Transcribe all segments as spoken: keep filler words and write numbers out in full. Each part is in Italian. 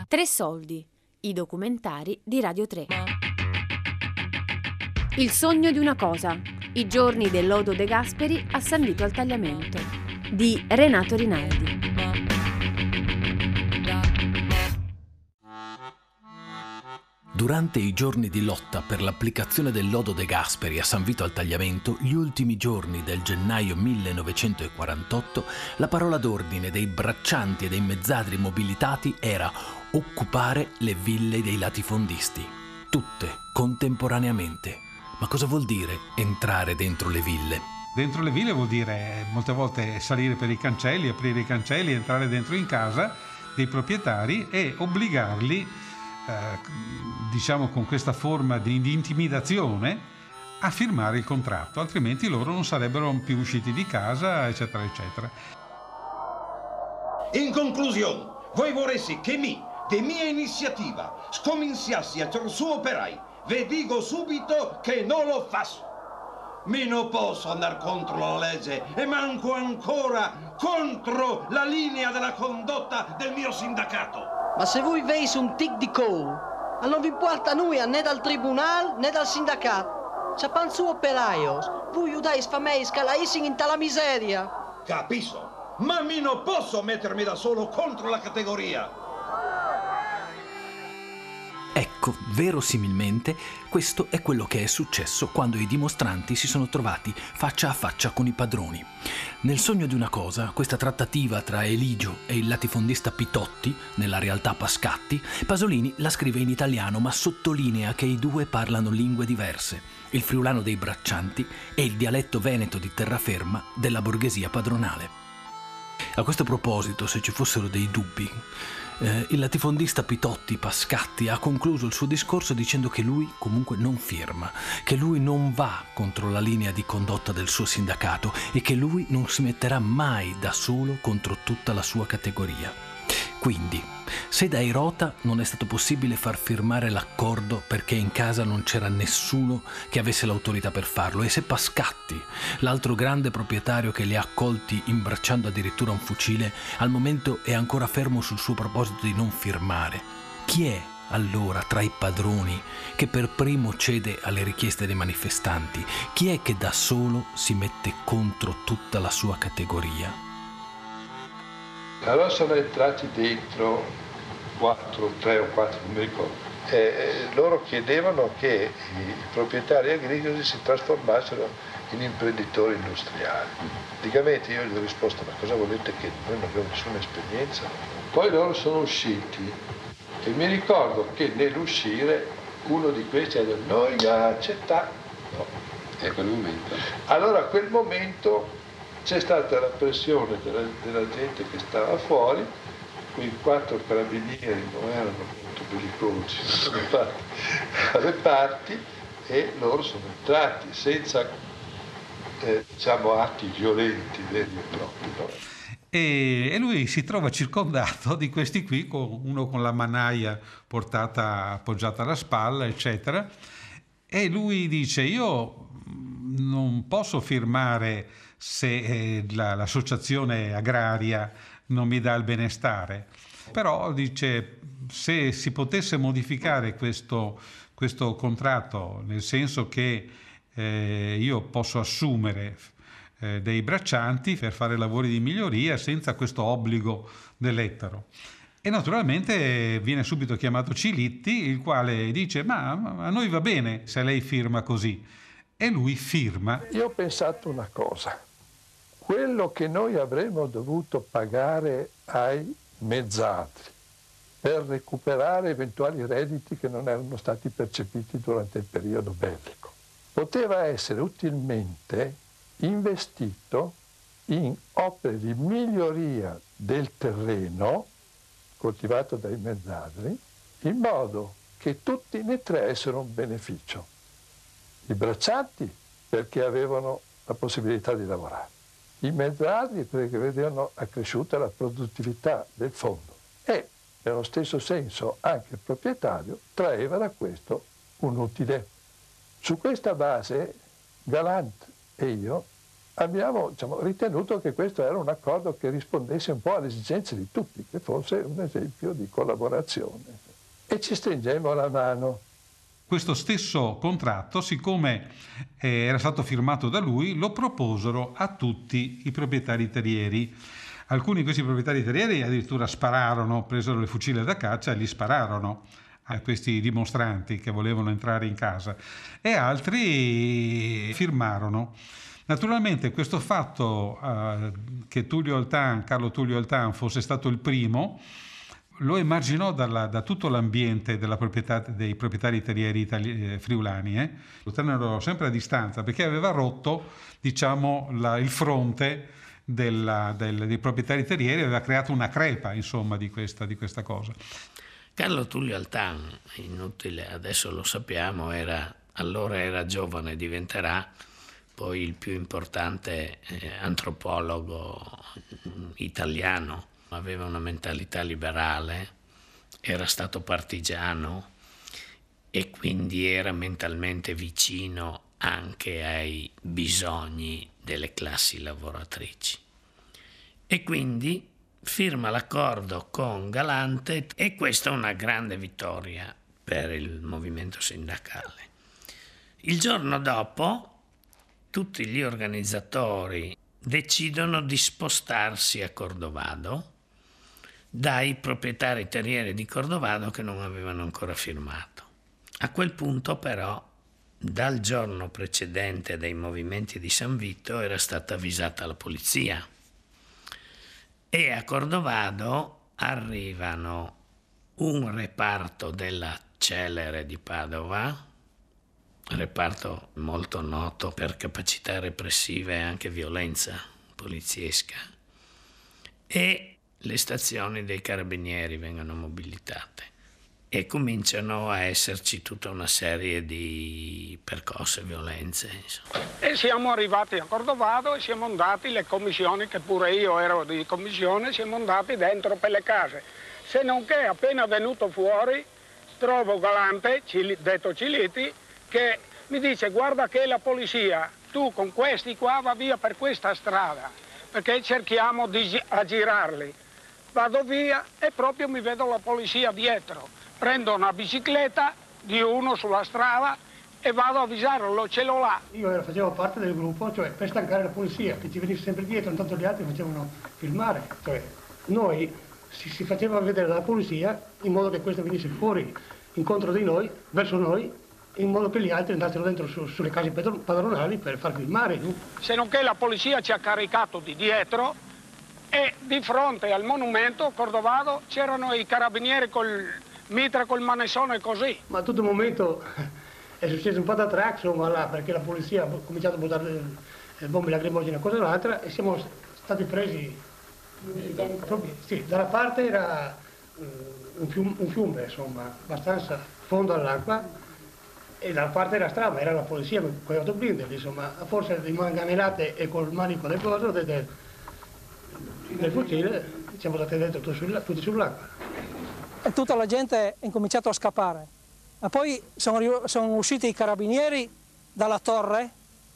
Tre soldi, i documentari di Radio tre. Il sogno di una cosa, i giorni del lodo De Gasperi a San Vito al Tagliamento, di Renato Rinaldi. Durante i giorni di lotta per l'applicazione del lodo De Gasperi a San Vito al Tagliamento, gli ultimi giorni del gennaio millenovecentoquarantotto, la parola d'ordine dei braccianti e dei mezzadri mobilitati era occupare le ville dei latifondisti, tutte contemporaneamente. Ma cosa vuol dire entrare dentro le ville? Dentro le ville vuol dire molte volte salire per i cancelli, aprire i cancelli, entrare dentro in casa dei proprietari e obbligarli, Eh, diciamo con questa forma di, di intimidazione, a firmare il contratto, altrimenti loro non sarebbero più usciti di casa, eccetera eccetera. In conclusione, voi vorreste che mi, di mia iniziativa, scominciassi a trovare suoi operai. Vi dico subito che non lo faccio. Mi non posso andare contro la legge e manco ancora contro la linea della condotta del mio sindacato. Ma se voi veis un tic di co, non vi importa nulla né dal tribunale né dal sindacato. Se penso operaios, voi udais fameis calaissing in tala miseria. Capisco, ma mi non posso mettermi da solo contro la categoria. Ecco, verosimilmente, questo è quello che è successo quando i dimostranti si sono trovati faccia a faccia con i padroni. Nel sogno di una cosa, questa trattativa tra Eligio e il latifondista Pitotti, nella realtà Pascatti, Pasolini la scrive in italiano ma sottolinea che i due parlano lingue diverse, il friulano dei braccianti e il dialetto veneto di terraferma della borghesia padronale. A questo proposito, se ci fossero dei dubbi, eh, il latifondista Pitotti Pascatti ha concluso il suo discorso dicendo che lui comunque non firma, che lui non va contro la linea di condotta del suo sindacato e che lui non si metterà mai da solo contro tutta la sua categoria. Quindi, se da Irota non è stato possibile far firmare l'accordo perché in casa non c'era nessuno che avesse l'autorità per farlo, e se Pascatti, l'altro grande proprietario che li ha accolti imbracciando addirittura un fucile, al momento è ancora fermo sul suo proposito di non firmare, chi è allora tra i padroni che per primo cede alle richieste dei manifestanti? Chi è che da solo si mette contro tutta la sua categoria? Allora sono entrati dentro quattro, tre o quattro, non mi ricordo. Eh, loro chiedevano che i proprietari agricoli si trasformassero in imprenditori industriali. Praticamente io gli ho risposto: ma cosa volete, che noi non abbiamo nessuna esperienza? Poi loro sono usciti e mi ricordo che nell'uscire uno di questi ha detto: noi accettiamo. No. E a quel momento? Allora a quel momento c'è stata la pressione della, della gente che stava fuori, quei quattro carabinieri non erano molto bellicosi, sono fatti alle parti e loro sono entrati senza eh, diciamo atti violenti veri e propri. No? E, e lui si trova circondato di questi qui, con uno con la mannaia portata appoggiata alla spalla, eccetera, e lui dice: io non posso firmare se eh, la, l'associazione agraria non mi dà il benestare, però dice: se si potesse modificare questo, questo contratto, nel senso che eh, io posso assumere eh, dei braccianti per fare lavori di miglioria senza questo obbligo dell'ettaro. E naturalmente viene subito chiamato Cilitti, il quale dice: ma a noi va bene se lei firma così. E lui firma. Io ho pensato una cosa: quello che noi avremmo dovuto pagare ai mezzadri per recuperare eventuali redditi che non erano stati percepiti durante il periodo bellico poteva essere utilmente investito in opere di miglioria del terreno coltivato dai mezzadri, in modo che tutti ne traessero un beneficio. I braccianti perché avevano la possibilità di lavorare, i mezzadri perché vedevano accresciuta la produttività del fondo e nello stesso senso anche il proprietario traeva da questo un utile. Su questa base Galant e io abbiamo diciamo, ritenuto che questo era un accordo che rispondesse un po' alle esigenze di tutti, che fosse un esempio di collaborazione. E ci stringemmo la mano. Questo stesso contratto, siccome eh, era stato firmato da lui, lo proposero a tutti i proprietari terrieri. Alcuni di questi proprietari terrieri addirittura spararono, presero le fucile da caccia e li spararono a questi dimostranti che volevano entrare in casa, e altri firmarono. Naturalmente questo fatto eh, che Tullio Altan, Carlo Tullio Altan fosse stato il primo, lo emarginò dalla, da tutto l'ambiente della proprietà, dei proprietari terrieri itali- eh, friulani. Eh. Lo tennero sempre a distanza perché aveva rotto, diciamo, la, il fronte della, del, dei proprietari terrieri, aveva creato una crepa, insomma, di questa, di questa cosa. Carlo Tullio Altan, inutile, adesso lo sappiamo, era, allora era giovane, diventerà poi il più importante eh, antropologo italiano. Aveva una mentalità liberale, era stato partigiano e quindi era mentalmente vicino anche ai bisogni delle classi lavoratrici. E quindi firma l'accordo con Galante, e questa è una grande vittoria per il movimento sindacale. Il giorno dopo tutti gli organizzatori decidono di spostarsi a Cordovado dai proprietari terrieri di Cordovado che non avevano ancora firmato. A quel punto però, dal giorno precedente dei movimenti di San Vito, era stata avvisata la polizia e a Cordovado arrivano un reparto della Celere di Padova, reparto molto noto per capacità repressive e anche violenza poliziesca, e le stazioni dei carabinieri vengono mobilitate e cominciano a esserci tutta una serie di percosse, violenze, insomma. E siamo arrivati a Cordovado e siamo andati, le commissioni, che pure io ero di commissione, siamo andati dentro per le case. Se non che appena venuto fuori trovo Galante, detto Ciliti, che mi dice: guarda che la polizia, tu con questi qua va via per questa strada, perché cerchiamo di aggirarli. Vado via e proprio mi vedo la polizia dietro. Prendo una bicicletta di uno sulla strada e vado a avvisarlo, ce l'ho là. Io ero, facevo parte del gruppo, cioè per stancare la polizia, che ci venisse sempre dietro, intanto gli altri facevano filmare. Cioè, noi si, si faceva vedere dalla polizia in modo che questo venisse fuori incontro di noi, verso noi, in modo che gli altri andassero dentro su, sulle case padronali per far filmare. No? Se non che la polizia ci ha caricato di dietro e di fronte al monumento Cordovado c'erano i carabinieri col mitra, col manessone così. Ma a tutto il momento è successo un po' da track, insomma, là, perché la polizia ha cominciato a buttare le bombe lacrimogene e cosa l'altra, e siamo stati presi proprio, sì, dalla parte era un fiume, un fiume insomma, abbastanza fondo all'acqua, e dalla parte era strada, era la polizia con le autoblinde, insomma, forse di manganellate e col manico del coso del, del, del fucile siamo stati dentro tutti, sulla, tutti sull'acqua. E tutta la gente ha incominciato a scappare. Ma poi sono, sono usciti i carabinieri dalla torre,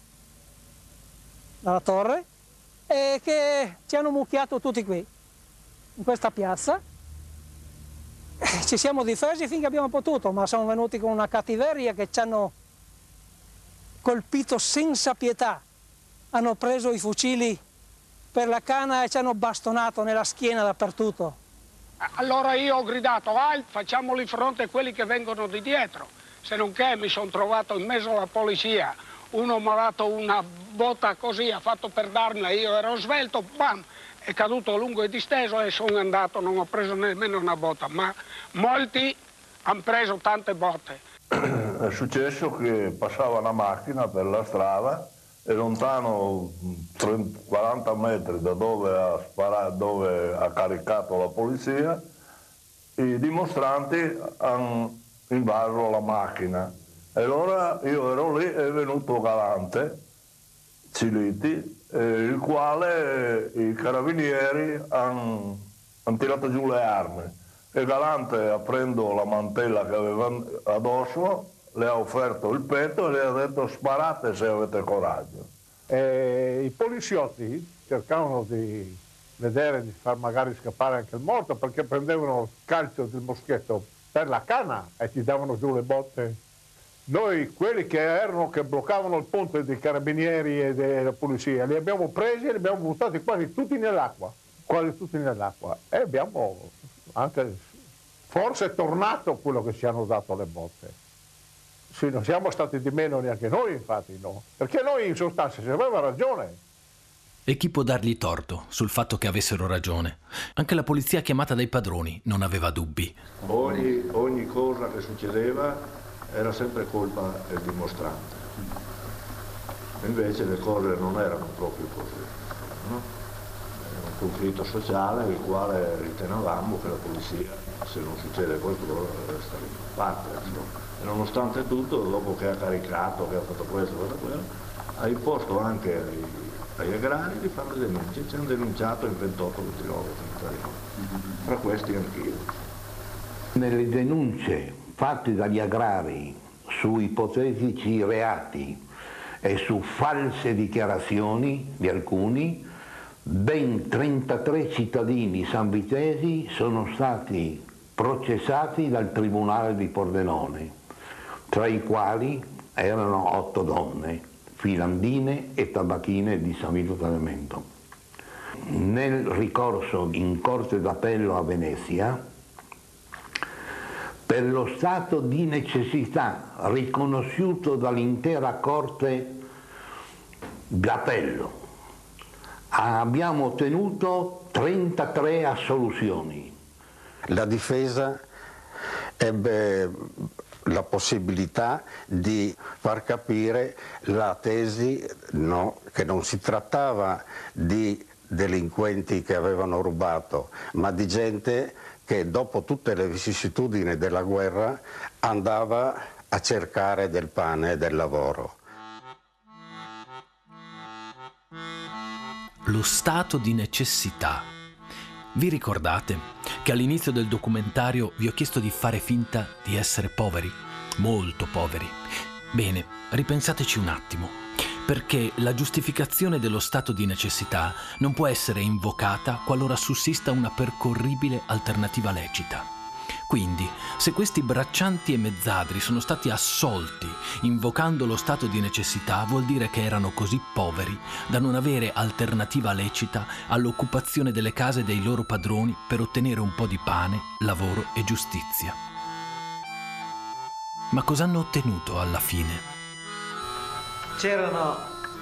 dalla torre, e che ci hanno mucchiato tutti qui, in questa piazza. Ci siamo difesi finché abbiamo potuto, ma sono venuti con una cattiveria che ci hanno colpito senza pietà. Hanno preso i fucili per la canna e ci hanno bastonato nella schiena dappertutto. Allora io ho gridato: alt, facciamoli fronte a quelli che vengono di dietro. Se non che mi sono trovato in mezzo alla polizia. Uno mi ha dato una botta così, ha fatto per darmela, io ero svelto, bam! È caduto lungo e disteso e sono andato, non ho preso nemmeno una botta, ma molti hanno preso tante botte. È successo che passava una macchina per la strada e lontano trenta quaranta metri da dove ha, sparato, dove ha caricato la polizia, i dimostranti hanno invaso la macchina. E allora io ero lì, è venuto Galante, Ciliti, eh, il quale i carabinieri hanno han tirato giù le armi. E Galante, aprendo la mantella che aveva addosso, le ha offerto il petto e le ha detto: sparate se avete coraggio. E i poliziotti cercavano di vedere di far magari scappare anche il morto, perché prendevano il calcio del moschetto per la canna e ti davano giù le botte. Noi, quelli che erano, che bloccavano il ponte dei carabinieri e della polizia, li abbiamo presi e li abbiamo buttati quasi tutti nell'acqua, quasi tutti nell'acqua. E abbiamo anche, forse è tornato quello che ci hanno dato le botte. Sì, non siamo stati di meno neanche noi, infatti, no. Perché noi in sostanza si aveva ragione. E chi può dargli torto sul fatto che avessero ragione? Anche la polizia chiamata dai padroni non aveva dubbi. Ogni, ogni cosa che succedeva era sempre colpa del dimostrante. Invece le cose non erano proprio così, no? Era un conflitto sociale nel quale ritenevamo che la polizia, se non succede qualcosa, deve stare in parte. Insomma. E nonostante tutto, dopo che ha caricato, che ha fatto questo, fatto quello, ha imposto anche ai, agli agrari di fare le denunce. Ci hanno denunciato in ventotto ventinove, tra questi anch'io. Nelle denunce fatte dagli agrari su ipotetici reati e su false dichiarazioni di alcuni, ben trentatré cittadini sanvitesi sono stati processati dal Tribunale di Pordenone, tra i quali erano otto donne, filandine e tabacchine di San Vito Tagliamento. Nel ricorso in Corte d'Appello a Venezia, per lo stato di necessità riconosciuto dall'intera Corte d'Appello, abbiamo ottenuto trentatré assoluzioni. La difesa ebbe la possibilità di far capire la tesi, no, che non si trattava di delinquenti che avevano rubato, ma di gente che dopo tutte le vicissitudini della guerra andava a cercare del pane e del lavoro. Lo stato di necessità. Vi ricordate che all'inizio del documentario vi ho chiesto di fare finta di essere poveri? Molto poveri. Bene, ripensateci un attimo, perché la giustificazione dello stato di necessità non può essere invocata qualora sussista una percorribile alternativa lecita. Quindi, se questi braccianti e mezzadri sono stati assolti invocando lo stato di necessità, vuol dire che erano così poveri da non avere alternativa lecita all'occupazione delle case dei loro padroni per ottenere un po' di pane, lavoro e giustizia. Ma cosa hanno ottenuto alla fine? C'erano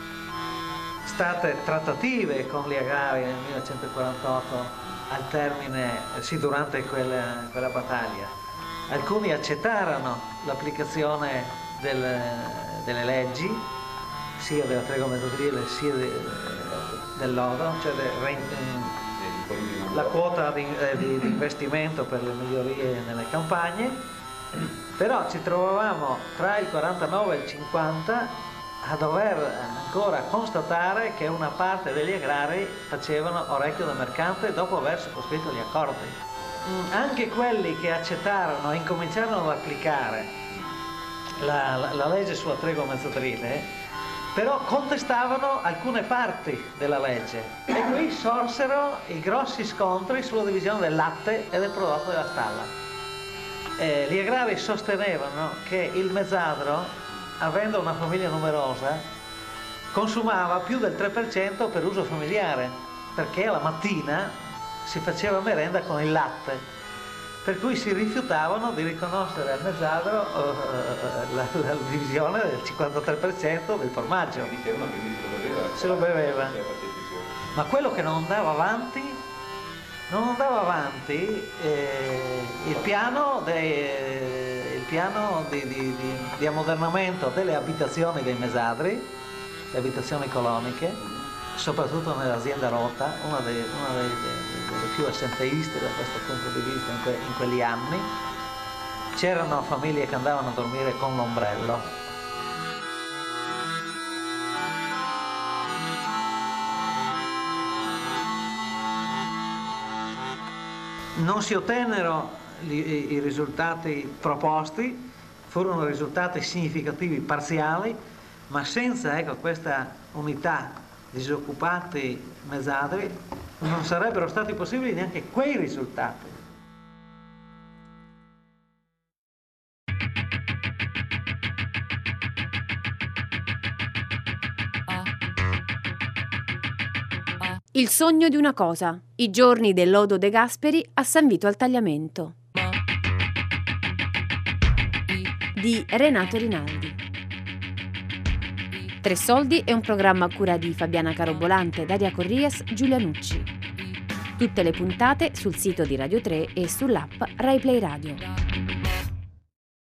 state trattative con gli agrari nel millenovecentoquarantotto al termine, sì, durante quella, quella battaglia. Alcuni accettarono l'applicazione del, delle leggi, sia della tregua mezzotriale sia de, del lodo, cioè de, la quota di, eh, di, di investimento per le migliorie nelle campagne, però ci trovavamo tra il quarantanove e il cinquanta a dover ancora constatare che una parte degli agrari facevano orecchio da mercante dopo aver sottoscritto gli accordi. Anche quelli che accettarono e incominciarono ad applicare la, la, la legge sulla tregua mezzotrile, però contestavano alcune parti della legge e qui sorsero i grossi scontri sulla divisione del latte e del prodotto della stalla. Eh, gli agrari sostenevano che il mezzadro, avendo una famiglia numerosa, consumava più del tre per cento per uso familiare, perché alla mattina si faceva merenda con il latte, per cui si rifiutavano di riconoscere al mezzadro uh, la, la divisione del cinquantatré per cento del formaggio. Se lo beveva. Ma quello che non andava avanti, non andava avanti eh, il piano dei il piano di, di, di, di ammodernamento delle abitazioni dei mezzadri, le abitazioni coloniche, soprattutto nell'azienda Rota, una, dei, una dei, dei, delle più assenteiste da questo punto di vista in, que, in quegli anni. C'erano famiglie che andavano a dormire con l'ombrello. Non si ottennero I, i risultati proposti, furono risultati significativi parziali, ma senza ecco, questa unità disoccupati mezzadri non sarebbero stati possibili neanche quei risultati. Il sogno di una cosa, i giorni del lodo De Gasperi a San Vito al Tagliamento di Renato Rinaldi. Tre Soldi è un programma a cura di Fabiana Carobolante, Daria Corrias, Giulia Nucci. Tutte le puntate sul sito di Radio tre e sull'app Rai Play Radio.